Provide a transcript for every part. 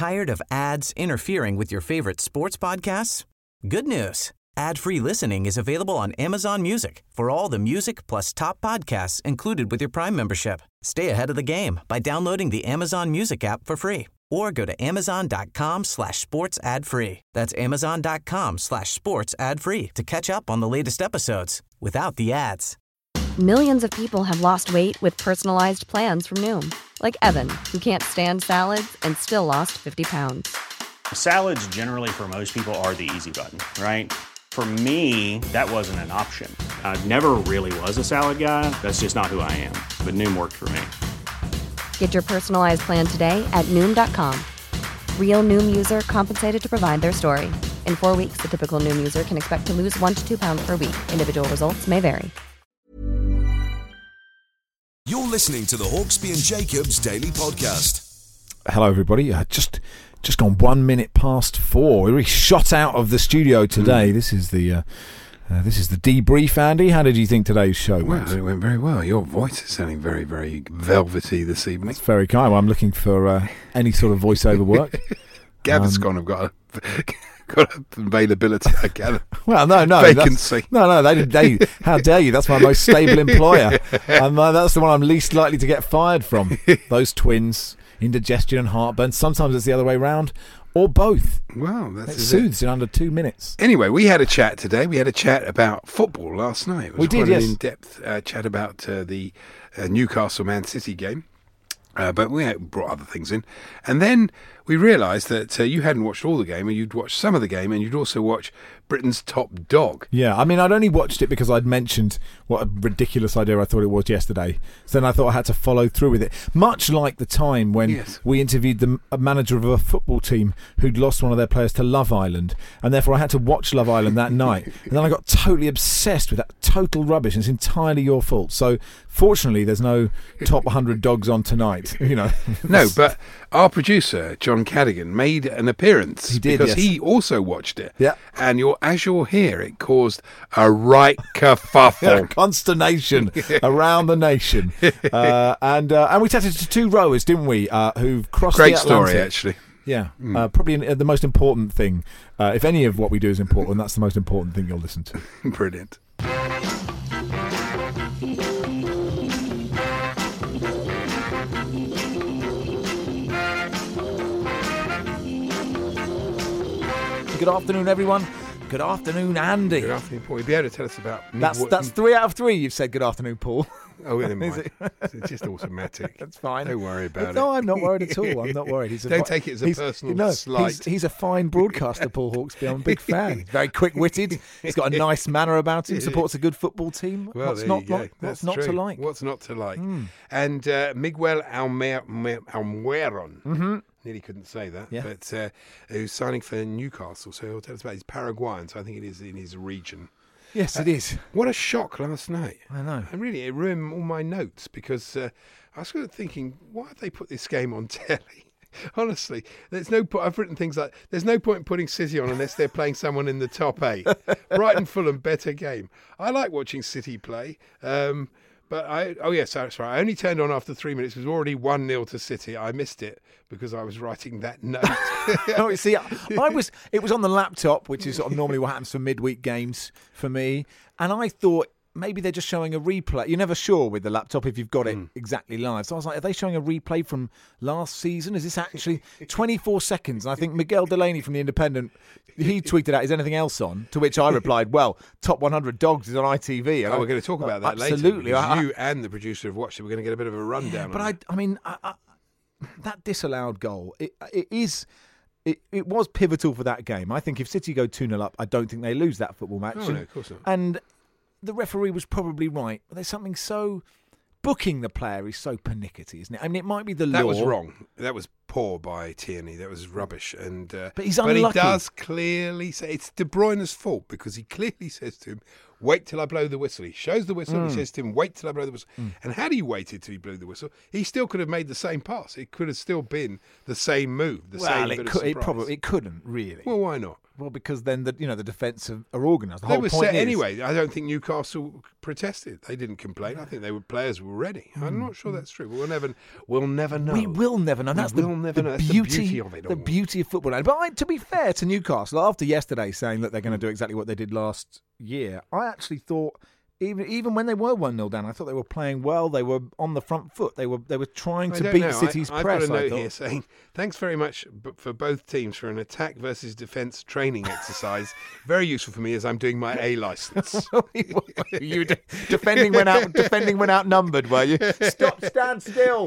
Tired of ads interfering with your favorite sports podcasts? Good news. Ad-free listening is available on Amazon Music for all the music plus top podcasts included with your Prime membership. Stay ahead of the game by downloading the Amazon Music app for free or go to amazon.com/sports ad free. That's amazon.com/sports ad free to catch up on the latest episodes without the ads. Millions of people have lost weight with personalized plans from Noom. Like Evan, who can't stand salads and still lost 50 pounds. Salads generally for most people are the easy button, right? For me, that wasn't an option. I never really was a salad guy. That's just not who I am. But Noom worked for me. Get your personalized plan today at Noom.com. Real Noom user compensated to provide their story. In 4 weeks, the typical Noom user can expect to lose 1 to 2 pounds per week. Individual results may vary. You're listening to the Hawksby and Jacobs Daily Podcast. Hello, everybody. Just gone 1 minute past 4. We really shot out of the studio today. This is the debrief, Andy. How did you think today's show went? Well, it went very well. Your voice is sounding very, very velvety this evening. That's very kind. Well, I'm looking for any sort of voiceover work. Gaviscon have got availability, I gather. Well, no, vacancy. They how dare you? That's my most stable employer, and that's the one I'm least likely to get fired from. Those twins, indigestion and heartburn. Sometimes it's the other way round, or both. Well, it soothes in under 2 minutes. Anyway, we had a chat today. We had a chat about football last night. It was quite an in-depth chat about the Newcastle Man City game. But we brought other things in. And then we realised that you hadn't watched all the game, and you'd watched some of the game, and you'd also watch Britain's Top Dog. Yeah, I mean, I'd only watched it because I'd mentioned what a ridiculous idea I thought it was yesterday. So then I thought I had to follow through with it. Much like the time when we interviewed the manager of a football team who'd lost one of their players to Love Island, and therefore I had to watch Love Island that night. And then I got totally obsessed with that total rubbish, and it's entirely your fault. So fortunately, there's no Top 100 Dogs on tonight. You know, no, but our producer John Cadigan made an appearance. He did, because he also watched it. Yeah, and as you'll hear, it caused a right kerfuffle, consternation around the nation. And we chatted to two rowers, didn't we? Who've crossed the Atlantic. Great story, actually. Yeah, probably the most important thing. If any of what we do is important, that's the most important thing you'll listen to. Brilliant. Good afternoon, everyone. Good afternoon, Andy. Good afternoon, Paul. You'll be able to tell us about... That's 3 out of 3 you've said good afternoon, Paul. Oh, never mind. It's just automatic. That's fine. Don't worry about it. No, I'm not worried at all. I'm not worried. Don't take it as a personal slight. He's a fine broadcaster, Paul Hawksby. I'm a big fan. Very quick-witted. He's got a nice manner about him. Supports a good football team. Well, what's not to like? What's not to like? And Miguel Almiron. Nearly couldn't say that, but who's signing for Newcastle. So he'll tell us about his Paraguayan. So I think it is in his region. Yes, it is. What a shock last night. I know. And really, it ruined all my notes because I was sort of thinking, why have they put this game on telly? Honestly, there's no point. I've written things like, there's no point in putting City on unless they're playing someone in the top 8. Brighton, Fulham, better game. I like watching City play. But that's right. I only turned on after 3 minutes. It was already 1-0 to City. I missed it because I was writing that note. Oh, see, it was on the laptop, which is sort of normally what happens for midweek games for me. And I thought maybe they're just showing a replay. You're never sure with the laptop if you've got it exactly live. So I was like, are they showing a replay from last season? Is this actually 24 seconds? And I think Miguel Delaney from The Independent, he tweeted out, is anything else on? To which I replied, well, Top 100 Dogs is on ITV. We're going to talk about that later. Absolutely. You and the producer have watched it. We're going to get a bit of a rundown. But I mean, that disallowed goal, it was pivotal for that game. I think if City go 2-0 up, I don't think they lose that football match. No, of course not. And the referee was probably right. But there's something so... Booking the player is so pernickety, isn't it? I mean, it might be the law. That was wrong. That was poor by Tierney. That was rubbish. And but he's unlucky. But he does clearly say it's De Bruyne's fault because he clearly says to him, wait till I blow the whistle. He shows the whistle. He says to him, wait till I blow the whistle. And had he waited till he blew the whistle, he still could have made the same pass. It could have still been the same move, same bit of surprise. It couldn't, really. Well, why not? Well, because then the defence are organised. They were set anyway. I don't think Newcastle protested. They didn't complain. I think players were ready. I'm not sure that's true. But we'll never know. We will never know. That's the beauty of it all. The beauty of football. But to be fair to Newcastle, after yesterday saying that they're going to do exactly what they did last year, I actually thought, even when they were 1-0 down, I thought they were playing well. They were on the front foot. They were trying to beat City's press. I've got a note here saying, thanks very much for both teams for an attack versus defence training exercise. Very useful for me as I'm doing my A licence. You defending when outnumbered, were you? Stand still.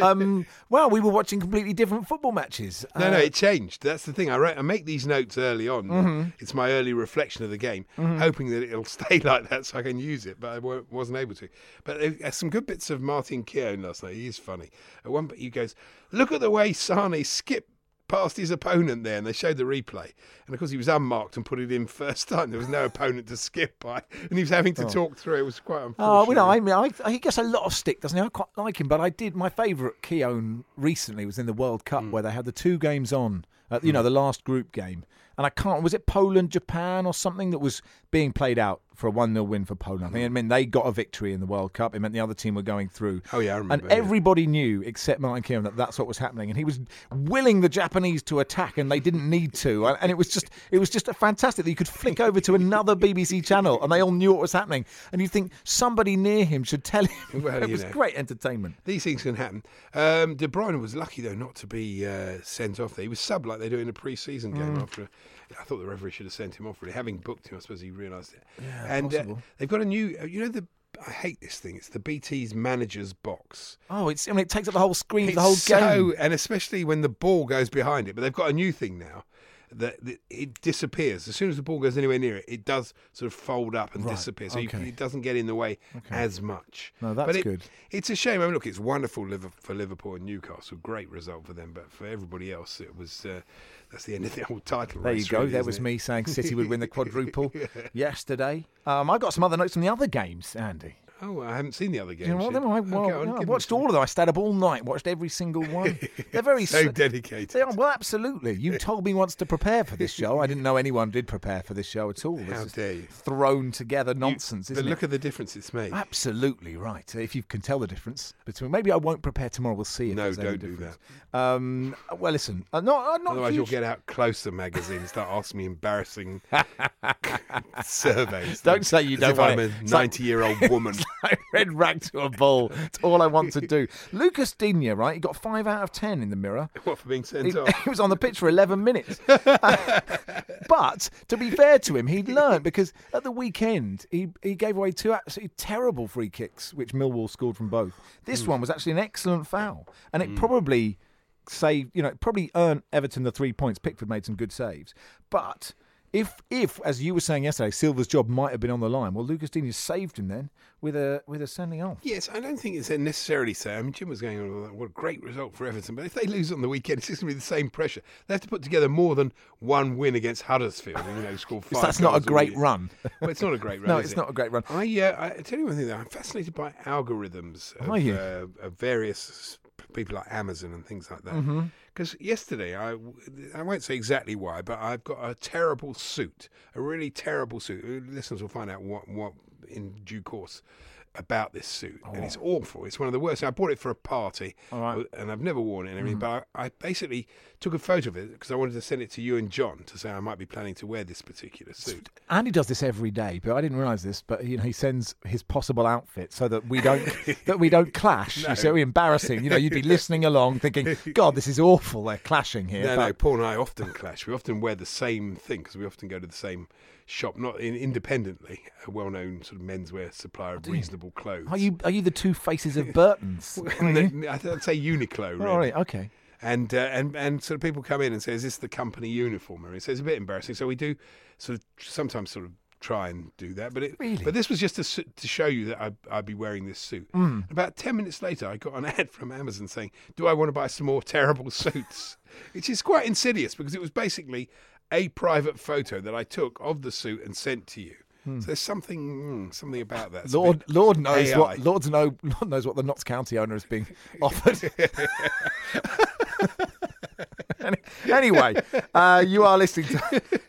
Well, we were watching completely different football matches. No, it changed. That's the thing. I make these notes early on. Mm-hmm. It's my early reflection of the game, hoping that it'll stay like that so I can use it, but I wasn't able to. But there's some good bits of Martin Keown last night. He is funny. At one point he goes, look at the way Sane skipped past his opponent there, and they showed the replay. And of course he was unmarked and put it in first time. There was no opponent to skip by, and he was having to talk through. It was quite unfortunate. He gets a lot of stick, doesn't he? I quite like him, but my favourite Keown recently was in the World Cup where they had the 2 games on, the last group game. And was it Poland, Japan or something that was being played out for a 1-0 win for Poland? I think it meant they got a victory in the World Cup. It meant the other team were going through. Oh, yeah, I remember. And everybody knew, except Martin Keown, that that's what was happening. And he was willing the Japanese to attack, and they didn't need to. And it was just a fantastic that you could flick over to another BBC channel, and they all knew what was happening. And you think somebody near him should tell him. Well, it was great entertainment. These things can happen. De Bruyne was lucky, though, not to be sent off there. He was subbed like they do in a pre-season game after. I thought the referee should have sent him off, really. Having booked him, I suppose he realised it. Yeah, and they've got a new, I hate this thing. It's the BT's manager's box. Oh, it takes up the whole screen, the whole game. And especially when the ball goes behind it. But they've got a new thing now that it disappears. As soon as the ball goes anywhere near it, it does sort of fold up and disappear. So it doesn't get in the way as much. No, that's good. It's a shame. I mean, look, it's wonderful for Liverpool and Newcastle. Great result for them. But for everybody else, it was... that's the end of the whole title race. There you go. Really, there was me saying City would win the quadruple yesterday. I got some other notes from the other games, Andy. Oh, I haven't seen the other games. You know what? I watched all of them. I stayed up all night, watched every single one. They're very so dedicated. They are, well, absolutely. You told me once to prepare for this show. I didn't know anyone did prepare for this show at all. How dare you? Thrown together nonsense, isn't it? But look at the difference it's made. Absolutely right. If you can tell the difference between... Maybe I won't prepare tomorrow. We'll see. No, don't do that. Well, listen. Not otherwise you'll get out Closer magazine and start asking me embarrassing surveys. Don't say you don't. As if I'm a 90-year-old woman. Like red rag to a bull. It's all I want to do. Lucas Digne, right? He got 5 out of 10 in the Mirror. What, for being sent off? He was on the pitch for 11 minutes. But to be fair to him, he'd learned, because at the weekend he gave away 2 absolutely terrible free kicks, which Millwall scored from both. This one was actually an excellent foul, and it probably saved. It probably earned Everton the 3 points. Pickford made some good saves, but. If, as you were saying yesterday, Silva's job might have been on the line, well, Lucas Digne saved him then with a sending off. Yes, I don't think it's necessarily so. I mean, Jim was going on, what a great result for Everton, but if they lose on the weekend, it's just going to be the same pressure. They have to put together more than one win against Huddersfield, score 5 That's not a great run. Well, it's not a great run. No, it's not a great run. I tell you one thing, though, I'm fascinated by algorithms of various people like Amazon and things like that. Because yesterday, I won't say exactly why, but I've got a terrible suit, a really terrible suit. Listeners will find out what in due course about this suit, and it's awful. It's one of the worst. I bought it for a party, and I've never worn it and everything, but I basically took a photo of it because I wanted to send it to you and John to say I might be planning to wear this particular suit. Andy does this every day, but I didn't realise this. But he sends his possible outfit so that we don't clash. No. It's so embarrassing. You'd be listening along, thinking, "God, this is awful. They're clashing here." No, Paul and I often clash. We often wear the same thing because we often go to the same shop, not independently, a well-known sort of menswear supplier of reasonable clothes. Are you the two faces of Burton's? I'd say Uniqlo, really. All right, okay. And sort of people come in and say, "Is this the company uniform?" So it's a bit embarrassing. So we do sort of sometimes sort of try and do that, but this was just to show you that I'd be wearing this suit. About 10 minutes later, I got an ad from Amazon saying, "Do I want to buy some more terrible suits?" Which is quite insidious because it was basically a private photo that I took of the suit and sent to you. So there's something about that. Lord knows what the Notts County owner is being offered. Anyway, you are listening to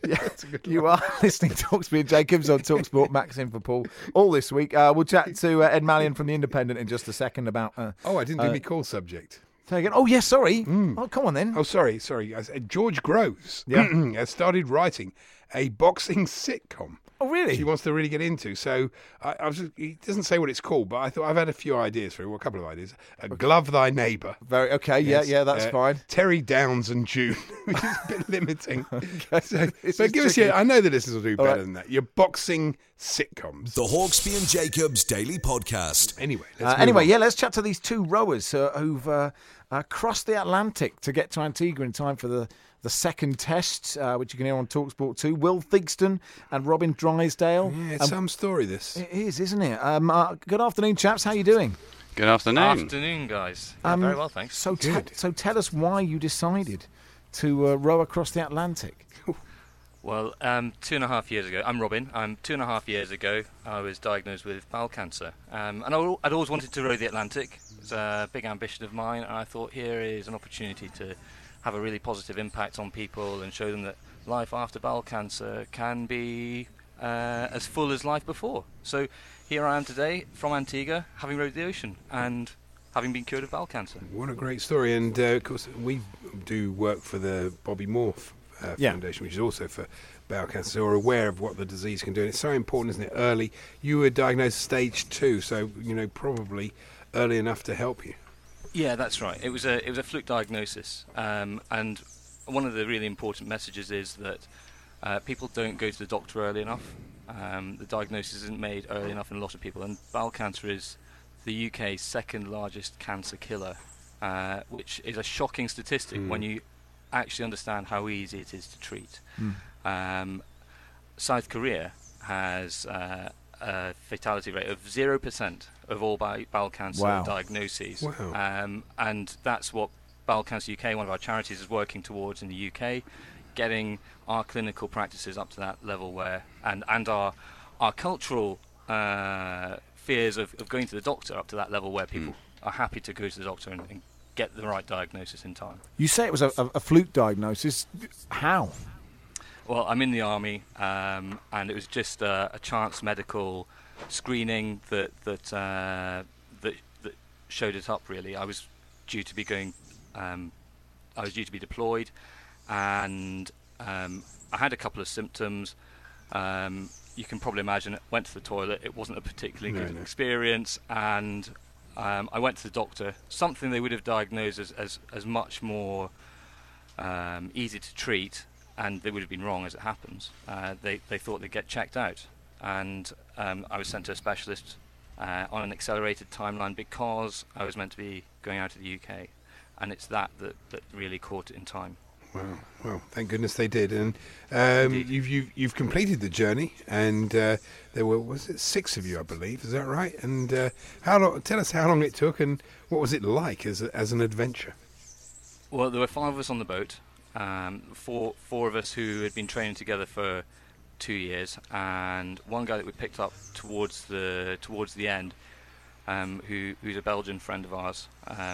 You are listening to Hawksby and Jacobs on TalkSport. Max in for Paul all this week. We'll chat to Ed Malyon from The Independent in just a second about... I didn't do my call subject. Say again. Oh, yes, sorry. Oh, come on then. Oh, sorry. George Groves has started writing a boxing sitcom. Oh, really? He wants to really get into. So he doesn't say what it's called, but I thought I've had a few ideas for it. Well, a couple of ideas. Glove Thy Neighbour. Very okay. Yes. Yeah, that's fine. Terry Downs and June, which is a bit limiting. Okay. So, but give us I know the listeners will do better than that. Your boxing sitcoms. The Hawksby and Jacobs Daily Podcast. Anyway, let's chat to these two rowers who've crossed the Atlantic to get to Antigua in time for the second test, which you can hear on TalkSport 2. Will Theakston and Robin Drysdale. Yeah, it's some story, this. It is, isn't it? Good afternoon, chaps. How are you doing? Good afternoon. Afternoon, guys. Very well, thanks. So tell us why you decided to row across the Atlantic. Well, 2.5 years ago, I'm Robin. 2.5 years ago, I was diagnosed with bowel cancer. And I'd always wanted to row the Atlantic. It's a big ambition of mine, and I thought here is an opportunity to have a really positive impact on people and show them that life after bowel cancer can be as full as life before. So here I am today from Antigua, having rowed the ocean and having been cured of bowel cancer. What a great story. And of course, we do work for the Bobby Moore Foundation, which is also for bowel cancer, so we're aware of what the disease can do. And it's so important, isn't it? Early. You were diagnosed stage 2, so probably early enough to help you. Yeah, that's right. It was a fluke diagnosis, and one of the really important messages is that people don't go to the doctor early enough. The diagnosis isn't made early enough in a lot of people, and bowel cancer is the UK's second largest cancer killer, which is a shocking statistic when you actually understand how easy it is to treat. South Korea has a fatality rate of 0% of all bowel cancer diagnoses. Wow. And that's what Bowel Cancer UK, one of our charities, is working towards in the UK, getting our clinical practices up to that level where, and our cultural fears of going to the doctor up to that level where people are happy to go to the doctor and get the right diagnosis in time. You say it was a fluke diagnosis. How? Well, I'm in the army, and it was just a chance medical screening that showed it up. Really, I was due to be going. I was due to be deployed, and I had a couple of symptoms. You can probably imagine. Went to the toilet. It wasn't a particularly good experience, and I went to the doctor. Something they would have diagnosed as much more easy to treat. And they would have been wrong, as it happens. They thought they'd get checked out, and I was sent to a specialist on an accelerated timeline because I was meant to be going out of the UK, and it's that really caught it in time. Wow! Well, thank goodness they did. And you've completed the journey, and there were 6 of you, I believe. Is that right? And tell us how long it took, and what was it like as an adventure? Well, there were 5 of us on the boat. Four of us who had been training together for 2 years, and one guy that we picked up towards the end, who's a Belgian friend of ours.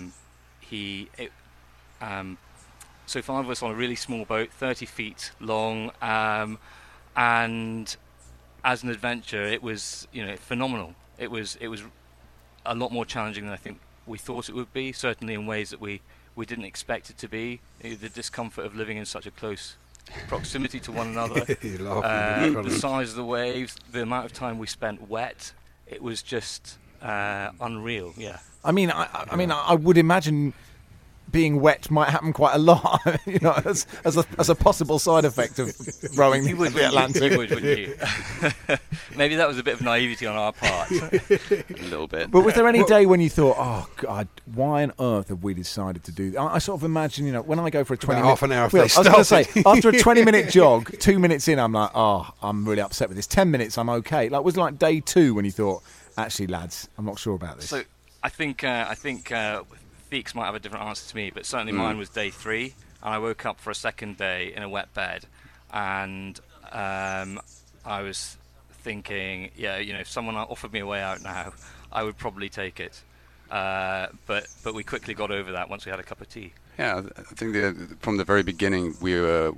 So 5 of us on a really small boat, 30 feet long, and as an adventure, it was phenomenal. It was a lot more challenging than I think we thought it would be. Certainly in ways that we didn't expect it to be. The discomfort of living in such a close proximity to one another, the size of the waves, the amount of time we spent wet, it was just unreal. Yeah. I mean, I would imagine being wet might happen quite a lot, as a possible side effect of rowing the Atlantic. You would, wouldn't you? Maybe that was a bit of naivety on our part, a little bit. But was there any day when you thought, "Oh God, why on earth have we decided to do that?" I sort of imagine, when I go for a 20-minute... half an hour if I was going to say, after a 20-minute jog, 2 minutes in, I'm like, I'm really upset with this. 10 minutes, I'm okay. Was it like day 2 when you thought, actually, lads, I'm not sure about this? So I think Theaks might have a different answer to me, but certainly mine was day 3, and I woke up for a second day in a wet bed, and I was thinking, if someone offered me a way out now, I would probably take it. But we quickly got over that once we had a cup of tea. Yeah, I think from the very beginning we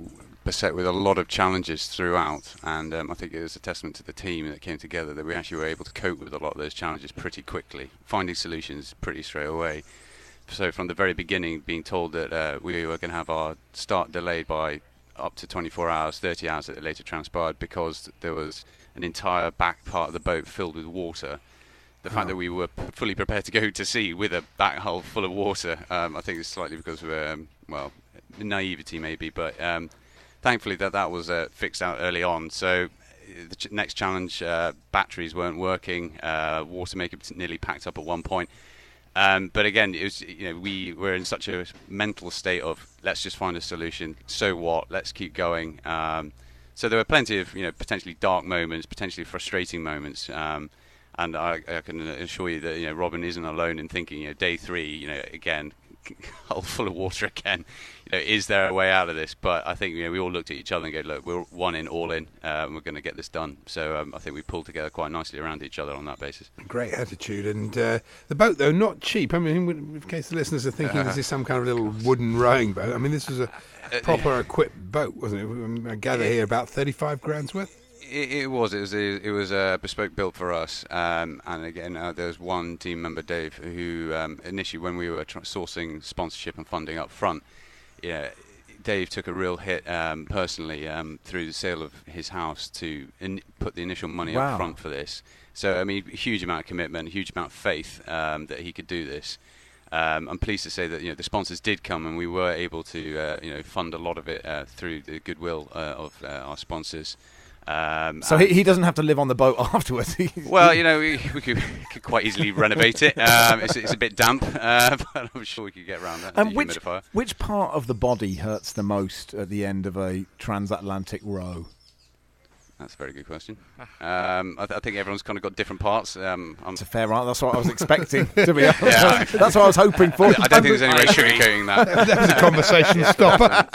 beset with a lot of challenges throughout, and I think it was a testament to the team that came together that we actually were able to cope with a lot of those challenges pretty quickly, finding solutions pretty straight away. So from the very beginning, being told that we were going to have our start delayed by up to 24 hours, 30 hours that it later transpired because there was an entire back part of the boat filled with water. The fact that we were fully prepared to go to sea with a back hull full of water, I think it's slightly because of, naivety maybe, but thankfully that was fixed out early on. So the next challenge, batteries weren't working, water maker nearly packed up at one point. But again, it was, we were in such a mental state of let's just find a solution. So what? Let's keep going. So there were plenty of potentially dark moments, potentially frustrating moments. And I can assure you that Robin isn't alone in thinking. Day 3, again, hull full of water again. Is there a way out of this? But I think we all looked at each other and go, look, we're one in, all in, and we're going to get this done. So I think we pulled together quite nicely around each other on that basis. Great attitude. And the boat, though, not cheap. I mean, in case the listeners are thinking this is some kind of little wooden rowing boat, I mean, this was a proper equipped boat, wasn't it? I gather here about 35 grand's worth. It was a bespoke built for us, and again there's one team member, Dave, who initially when we were sourcing sponsorship and funding up front, Dave took a real hit personally through the sale of his house to put the initial money up front for this. So I mean, a huge amount of commitment, a huge amount of faith that he could do this. I'm pleased to say that the sponsors did come, and we were able to fund a lot of it through the goodwill of our sponsors. So he doesn't have to live on the boat afterwards. Well, we could quite easily renovate it. It's a bit damp, but I'm sure we could get around that. Which part of the body hurts the most at the end of a transatlantic row? That's a very good question. I think everyone's kind of got different parts. It's a fair answer. That's what I was expecting, to be honest. Yeah. That's what I was hoping for. I don't think there's any way sugarcoating that. That was a conversation stopper.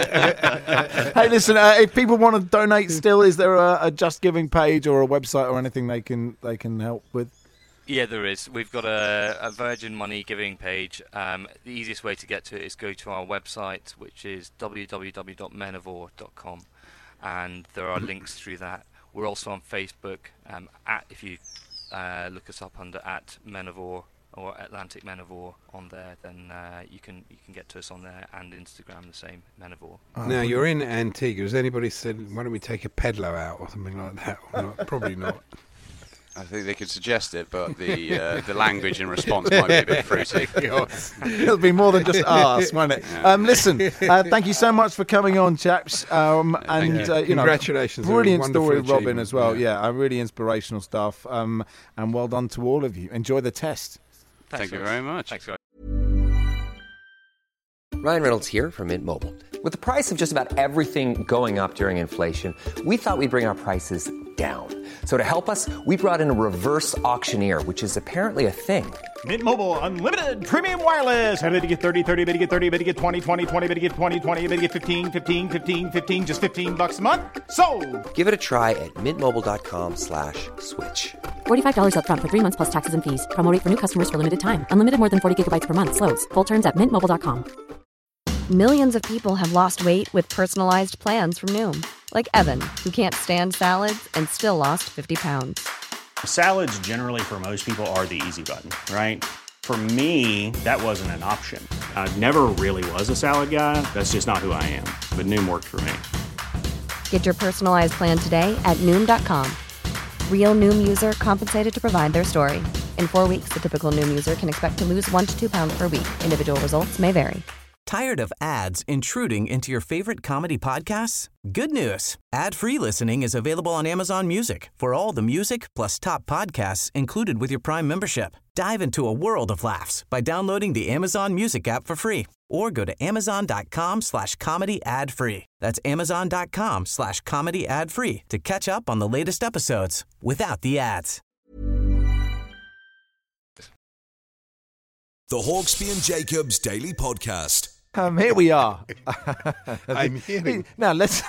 Hey, listen, if people want to donate still, is there a Just Giving page or a website or anything they can help with? Yeah, there is. We've got a Virgin Money giving page. The easiest way to get to it is go to our website, which is www.menofore.com. And there are links through that. We're also on Facebook. If you look us up under @Men-of-War or Atlantic Men-of-War on there, then you can get to us on there, and Instagram the same, Men-of-War. Now you're in Antigua. Has anybody said, why don't we take a pedalo out or something like that? Or not? Probably not. I think they could suggest it, but the language in response might be a bit fruity. It'll be more than just us, won't it? Yeah. Listen, thank you so much for coming on, chaps. Congratulations. Brilliant story, Robin, as well. Yeah, really inspirational stuff. And well done to all of you. Enjoy the test. Thank you very much. Thanks, guys. Ryan Reynolds here from Mint Mobile. With the price of just about everything going up during inflation, we thought we'd bring our prices down. So to help us, we brought in a reverse auctioneer, which is apparently a thing. Mint Mobile Unlimited Premium Wireless. How to get 30, 30, bit to get 30, bit to get 20, 20, 20, bit to get 20, 20, bit to get 15, 15, 15, 15, just $15 a month? Sold! Give it a try at mintmobile.com/switch. $45 up front for 3 months plus taxes and fees. Promo rate for new customers for limited time. Unlimited more than 40 gigabytes per month. Slows full terms at mintmobile.com. Millions of people have lost weight with personalized plans from Noom. Like Evan, who can't stand salads and still lost 50 pounds. Salads generally for most people are the easy button, right? For me, that wasn't an option. I never really was a salad guy. That's just not who I am. But Noom worked for me. Get your personalized plan today at Noom.com. Real Noom user compensated to provide their story. In 4 weeks, the typical Noom user can expect to lose 1 to 2 pounds per week. Individual results may vary. Tired of ads intruding into your favorite comedy podcasts? Good news. Ad-free listening is available on Amazon Music for all the music plus top podcasts included with your Prime membership. Dive into a world of laughs by downloading the Amazon Music app for free or go to amazon.com/comedy ad-free. That's amazon.com/comedy ad-free to catch up on the latest episodes without the ads. The Hawksby and Jacobs Daily Podcast. Here we are. I'm hearing. Now let's.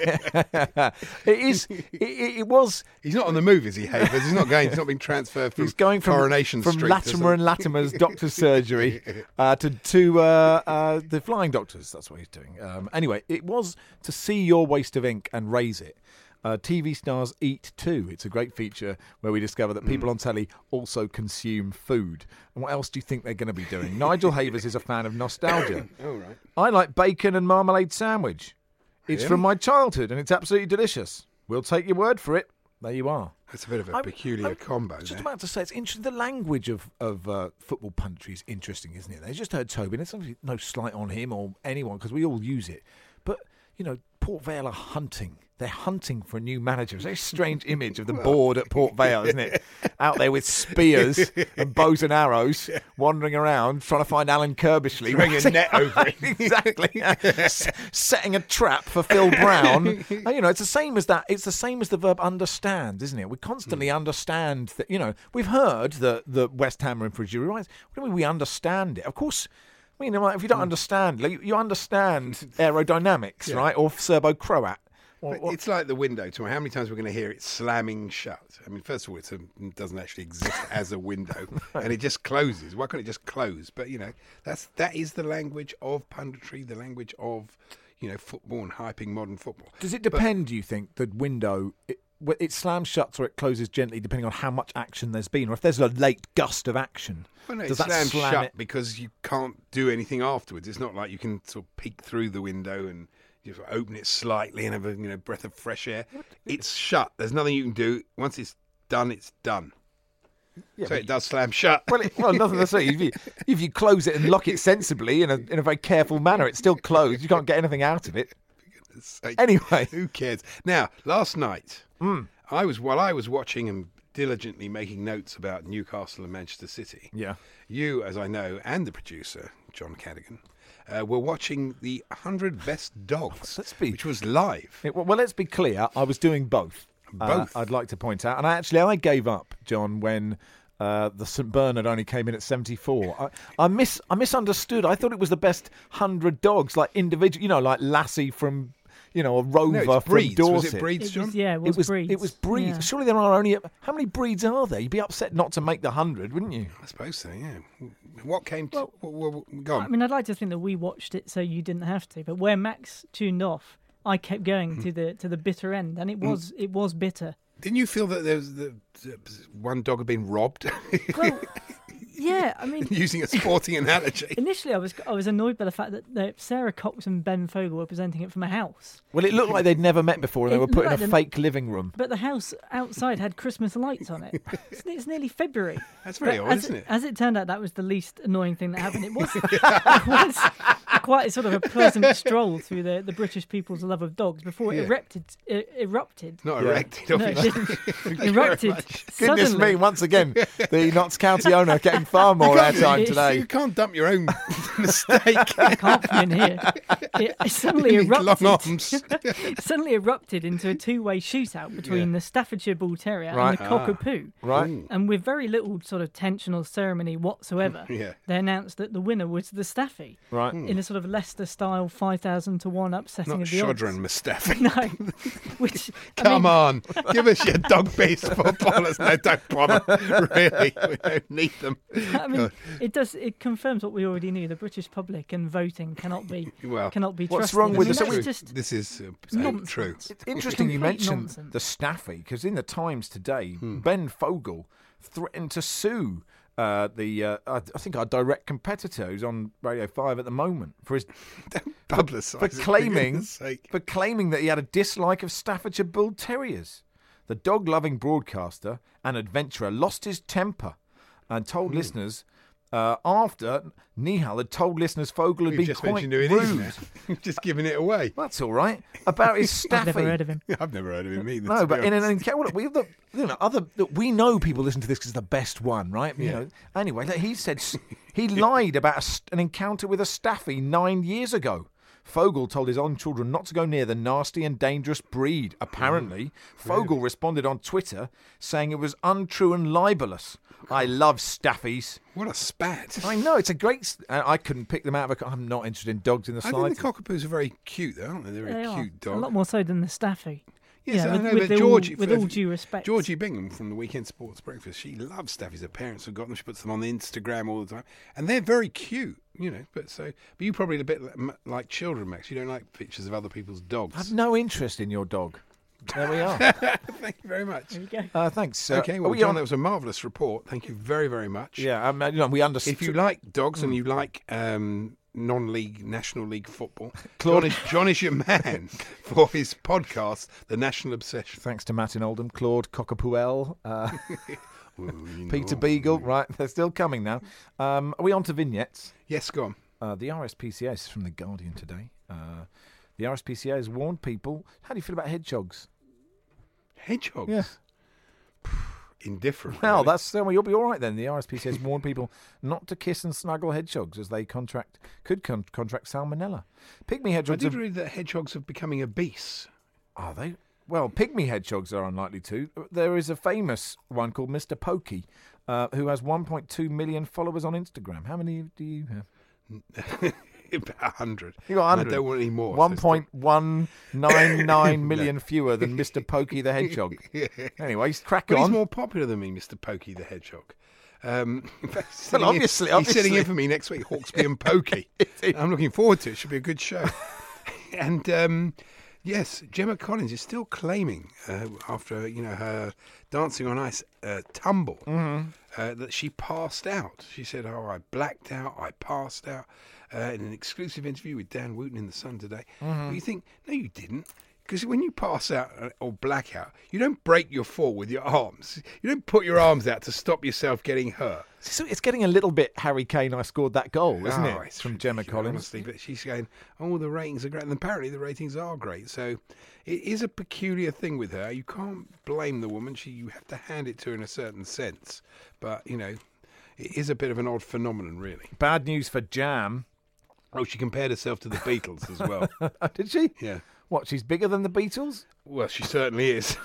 It was. He's not on the move, is he, Havers? He's not going. He's not being transferred from. He's going from Coronation Street Latimer and Latimer's doctor's surgery to the Flying Doctors. That's what he's doing. Anyway, it was to see your waste of ink and raise it. TV stars eat too. It's a great feature where we discover that people on telly also consume food. And what else do you think they're going to be doing? Nigel Havers is a fan of nostalgia. Oh, right. I like bacon and marmalade sandwich. It's from my childhood and it's absolutely delicious. We'll take your word for it. There you are. That's a bit of a peculiar combo. I was just about to say, it's interesting. The language of football punditry is interesting, isn't it? They just heard Toby, and it's obviously no slight on him or anyone because we all use it. But, Port Vale are hunting. They're hunting for a new manager. It's a very strange image of the board at Port Vale, isn't it? Out there with spears and bows and arrows, wandering around, trying to find Alan Kirbishley. Throwing a net over him. Exactly. Setting a trap for Phil Brown. It's the same as that. It's the same as the verb understand, isn't it? We constantly understand that, we've heard that West Ham are in for a jury rights. What do you mean we understand it? Of course. If you don't understand, you understand aerodynamics, right? Or Serbo-Croat. It's like the window. To how many times we're going to hear it slamming shut? I mean, first of all, it doesn't actually exist as a window, and it just closes. Why can't it just close? But that is the language of punditry, the language of football and hyping modern football. Does it depend? Do you think the window? It slams shut or it closes gently, depending on how much action there's been, or if there's a late gust of action. Well, no, does it slams slam shut it? Because you can't do anything afterwards. It's not like you can sort of peek through the window and you sort of open it slightly and have a breath of fresh air. It's shut. There's nothing you can do. Once it's done, it's done. Yeah, so it does slam shut. Well, nothing to say. If you close it and lock it sensibly in a very careful manner, it's still closed. You can't get anything out of it. Anyway, who cares? Now, last night, while I was watching and diligently making notes about Newcastle and Manchester City. Yeah, you, as I know, and the producer John Cadigan, were watching the 100 Best Dogs, which was live. Well, let's be clear. I was doing both. I'd like to point out, and I gave up, John, when the St Bernard only came in at 74. I misunderstood. I thought it was the best 100 dogs, like individual, like Lassie from. A Rover from Dorset. Was it breeds, John? It was breeds. It was breeds. Yeah. Surely there are only... How many breeds are there? You'd be upset not to make the 100, wouldn't you? I suppose so, yeah. What came to... go on. I mean, I'd like to think that we watched it so you didn't have to, but where Max tuned off, I kept going to the bitter end, and it was bitter. Didn't you feel that there was one dog had been robbed? Well... Yeah, I mean, using a sporting analogy. Initially, I was annoyed by the fact that Sarah Cox and Ben Fogle were presenting it from a house. Well, it looked like they'd never met before, and they were put in a fake living room. But the house outside had Christmas lights on it. It's nearly February. That's very odd, isn't it? As it turned out, that was the least annoying thing that happened. It was quite a sort of a pleasant stroll through the British people's love of dogs before it erupted. Not erected, obviously. No, it didn't. Erupted suddenly. Goodness me, once again, the Notts County owner getting far more airtime today. You can't dump your own mistake. You can't from in here. It suddenly erupted. Long arms. Suddenly erupted into a two-way shootout between the Staffordshire Bull Terrier and the Cockapoo. Right. And with very little sort of tension or ceremony whatsoever, they announced that the winner was the Staffy. Right. In a sort of Leicester-style 500 to 1 upsetting of the odds. Not Shodran Mustafi. No. Which, Come on. Give us your dog-based footballers. No, don't bother. Really. We don't need them. I mean, it confirms what we already knew. The British public and voting cannot be trusted. What's wrong with this is true. It's interesting you mentioned nonsense. the Staffy, because in the Times today, Ben Fogle threatened to sue I think our direct competitor, who's on Radio 5 at the moment, for his for claiming that he had a dislike of Staffordshire Bull Terriers. The dog-loving broadcaster and adventurer lost his temper and told listeners after Nihal had told listeners Fogle had been quite rude. You've just given it away. That's all right. About his Staffy. I've never heard of him. I've never heard of him either. No, but in an encounter, we know people listen to this because it's the best one, right? You know. Anyway, he said he lied about an encounter with a Staffy 9 years ago. Fogel told his own children not to go near the nasty and dangerous breed. Apparently, Fogel responded on Twitter saying it was untrue and libelous. I love staffies. What a spat. I know, it's a great... I couldn't pick them out of I'm not interested in dogs in the slightest. I think the cockapoos are very cute, though, aren't they? They're a cute dog. A lot more so than the staffy. Yes, yeah, I know, with but Georgie... with all due respect. Georgie Bingham from the Weekend Sports Breakfast, she loves staffies. Her parents have got them. She puts them on the Instagram all the time. And they're very cute, you know. But you probably a bit like children, Max. You don't like pictures of other people's dogs. I have no interest in your dog. There we are. Thank you very much. There you go. Thanks. Okay, well, John, that was a marvellous report. Thank you very, very much. Yeah, we understand. If you like dogs and you like non-league, National League football, Claude... John is your man for his podcast, The National Obsession. Thanks to Matt in Oldham, Claude Cockapuel, Peter Beagle. Right, they're still coming now. Are we on to vignettes? Yes, go on. The RSPCA is from The Guardian today. The RSPCA has warned people. How do you feel about hedgehogs? Hedgehogs? Yeah. Indifferent. Well, really. You'll be all right then. The RSPCA has warned people not to kiss and snuggle hedgehogs as they could contract salmonella. Pygmy hedgehogs. I did read that hedgehogs are becoming obese. Are they? Well, pygmy hedgehogs are unlikely to. There is a famous one called Mr. Pokey, who has 1.2 million followers on Instagram. How many do you have? About 100. You got 100. I don't want any more. 1.199 million fewer than Mr. Pokey the Hedgehog. Yeah. Anyway, crack on. on. He's more popular than me, Mr. Pokey the Hedgehog. Well, obviously. He's sitting in for me next week, Hawksby and Pokey. I'm looking forward to it. It should be a good show. And yes, Gemma Collins is still claiming after her Dancing on Ice tumble that she passed out. She said, I blacked out, I passed out. In an exclusive interview with Dan Wooten in The Sun today. You think, no, you didn't. Because when you pass out or black out, you don't break your fall with your arms. You don't put your arms out to stop yourself getting hurt. So it's getting a little bit Harry Kane, I scored that goal, isn't it? It's from Gemma Collins. Honestly, but she's going, the ratings are great. And apparently the ratings are great. So it is a peculiar thing with her. You can't blame the woman. You have to hand it to her in a certain sense. But, it is a bit of an odd phenomenon, really. Bad news for Jam. Oh, she compared herself to the Beatles as well. Did she? Yeah. What, she's bigger than the Beatles? Well, she certainly is.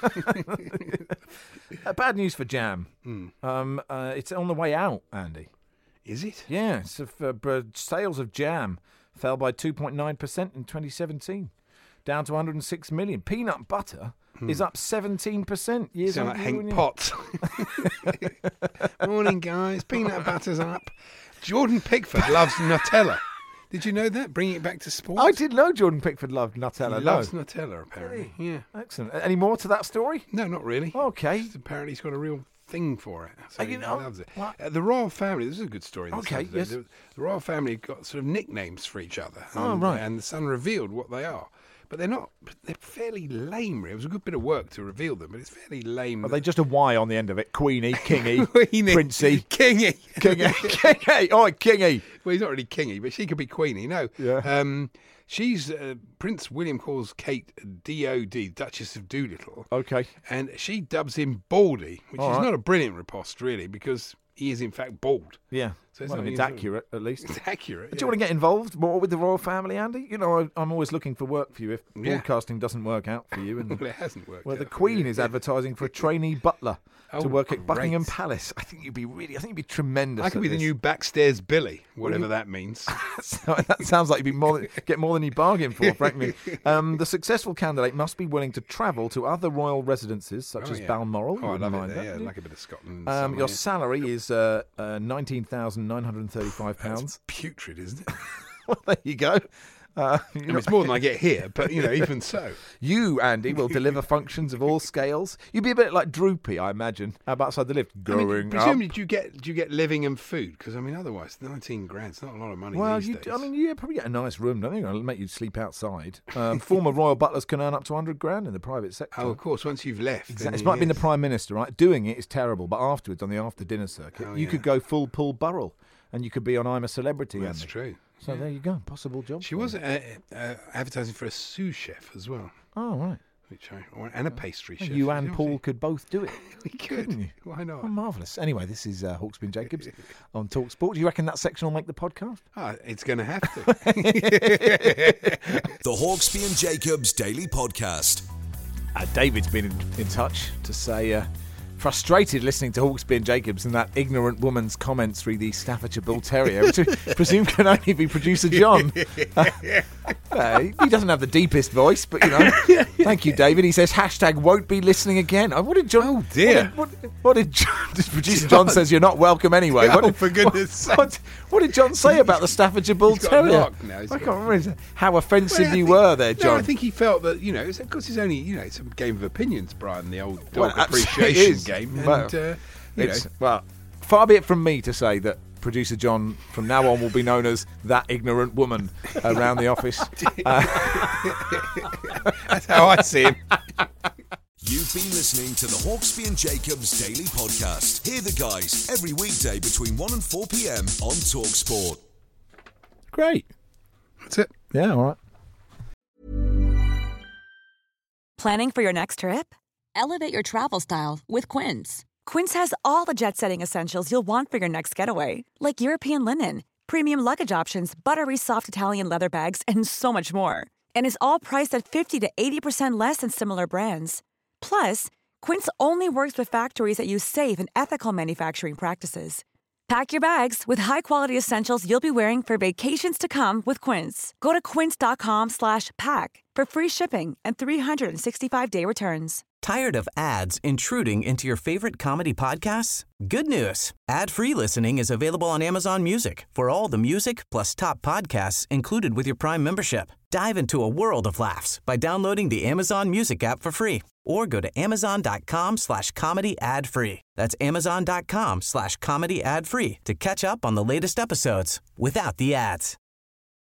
Bad news for Jam. It's on the way out, Andy. Is it? Yeah. Sales of Jam fell by 2.9% in 2017, down to 106 million. Peanut butter is up 17% years sound like Hank Potts. Morning, guys. Peanut butter's up. Jordan Pickford loves Nutella. Did you know that? Bringing it back to sports. I did know Jordan Pickford loved Nutella. He loves Nutella, apparently. Really? Yeah. Excellent. Any more to that story? No, not really. Okay. Apparently he's got a real thing for it. So he loves it. What? The royal family, this is a good story. Okay, yes. The royal family got sort of nicknames for each other. Right. And the Sun revealed what they are. But they're fairly lame. It was a good bit of work to reveal them, but it's fairly lame. Are they just a Y on the end of it? Queenie, Kingy, Queenie, Princey. Kingy. Kingy. Oh, Kingy. Well, he's not really Kingy, but she could be Queenie. No. Yeah. She's Prince William calls Kate DOD, Duchess of Doolittle. Okay. And she dubs him Baldy, which is not a brilliant riposte, really, because he is in fact bald. Yeah. So it's accurate, at least. It's accurate. Do you want to get involved more with the royal family, Andy? I'm always looking for work for you if broadcasting doesn't work out for you. And well, it hasn't worked. Well, the Queen is advertising for a trainee butler to work at Buckingham Palace. I think you'd be tremendous. I could be the new backstairs Billy, whatever that means. That sounds like you'd get more than you bargained for, frankly. The successful candidate must be willing to travel to other royal residences, such as Balmoral. Oh, I love it there. Yeah, like a bit of Scotland. Your salary is £19,935. That's putrid, isn't it? Well, there you go. It's more than I get here, but even so. You, Andy, will deliver functions of all scales. You'd be a bit like Droopy, I imagine, outside the lift. Presumably, do you get living and food? Because otherwise, 19 grand's not a lot of money. Well, these days. you probably get a nice room. Don't think it'll make you sleep outside. Former royal butlers can earn up to 100 grand in the private sector. Oh, of course, once you've left. Exactly. It's like being the Prime Minister, right? Doing it is terrible, but afterwards, on the after-dinner circuit, you could go full Paul Burrell, and you could be on I'm a Celebrity. That's Andy. true. So there you go, possible job. She was advertising for a sous chef as well. Oh, right. and a pastry chef. You and Paul could both do it. We could. Why not? Oh, marvellous. Anyway, this is Hawksby and Jacobs on Talk Sport. Do you reckon that section will make the podcast? It's going to have to. The Hawksby and Jacobs Daily Podcast. David's been in touch to say frustrated listening to Hawksby and Jacobs and that ignorant woman's comments through the Staffordshire Bull Terrier, which I presume can only be producer John. He doesn't have the deepest voice, but thank you, David. He says #won't be listening again. What did John? Oh dear! What did producer John says you're not welcome anyway? For goodness' sake! What did John say about the Staffordshire Bull Terrier? I can't remember how offensive you were there, John. No, I think he felt that of course it's only it's a game of opinions, Brian. The old dog appreciation game. And, well, far be it from me to say that producer John from now on will be known as that ignorant woman around the office. That's how I see him. You've been listening to the Hawksby and Jacobs Daily Podcast. Hear the guys every weekday between 1 and 4 p.m. on Talk Sport. Great. That's it. Yeah, all right. Planning for your next trip? Elevate your travel style with Quince. Quince has all the jet-setting essentials you'll want for your next getaway, like European linen, premium luggage options, buttery soft Italian leather bags, and so much more. And is all priced at 50 to 80% less than similar brands. Plus, Quince only works with factories that use safe and ethical manufacturing practices. Pack your bags with high-quality essentials you'll be wearing for vacations to come with Quince. Go to quince.com/pack for free shipping and 365-day returns. Tired of ads intruding into your favorite comedy podcasts? Good news. Ad-free listening is available on Amazon Music for all the music plus top podcasts included with your Prime membership. Dive into a world of laughs by downloading the Amazon Music app for free or go to amazon.com/comedy ad-free. That's amazon.com/comedy ad-free to catch up on the latest episodes without the ads.